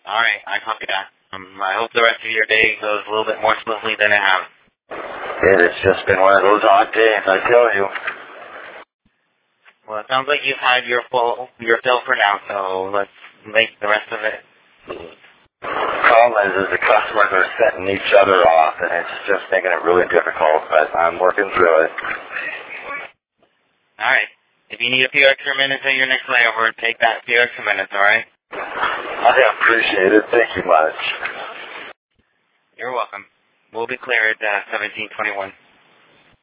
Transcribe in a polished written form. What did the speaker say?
All right, I copy that. I hope the rest of your day goes a little bit more smoothly than it has. It's just been one of those odd days, I tell you. Well, it sounds like you've had your fill for now, so let's make the rest of it. Problem is the customers are setting each other off, and it's just making it really difficult, but I'm working through it. All right. If you need a few extra minutes at your next layover, take that few extra minutes, all right? I appreciate it. Thank you much. You're welcome. We'll be clear at 1721.